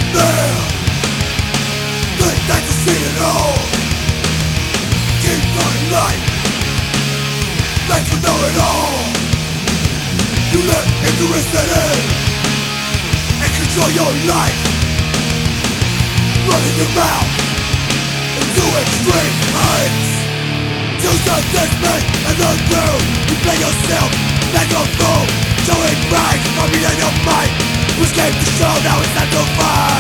there. Good night to see it all. Keep on life. Life will know it all. You let ignorance set in and control your life. Running your mouth into extreme heights. Choose the dismay and the truth. You play yourself like a fool, showing right from your might. Who escaped the show, now it's time to fight.